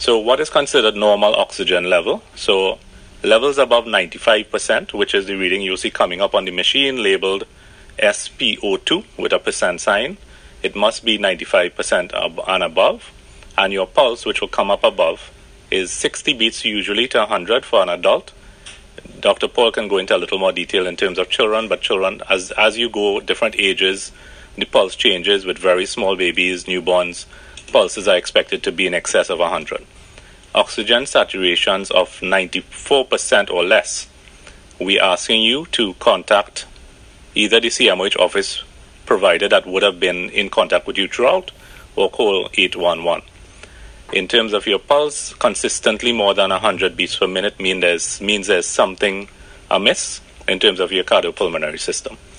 So what is considered normal oxygen level? So levels above 95%, which is the reading you see coming up on the machine labeled SpO2 with a percent sign. It must be 95% and above. And your pulse, which will come up above, is 60 beats usually to 100 for an adult. Dr. Paul can go into a little more detail in terms of children, but children, as you go different ages, the pulse changes. With very small babies, newborns, pulses are expected to be in excess of 100. Oxygen saturations of 94% or less. We're asking you to contact either the CMOH office provider that would have been in contact with you throughout, or call 811. In terms of your pulse, consistently more than 100 beats per minute means there's something amiss in terms of your cardiopulmonary system.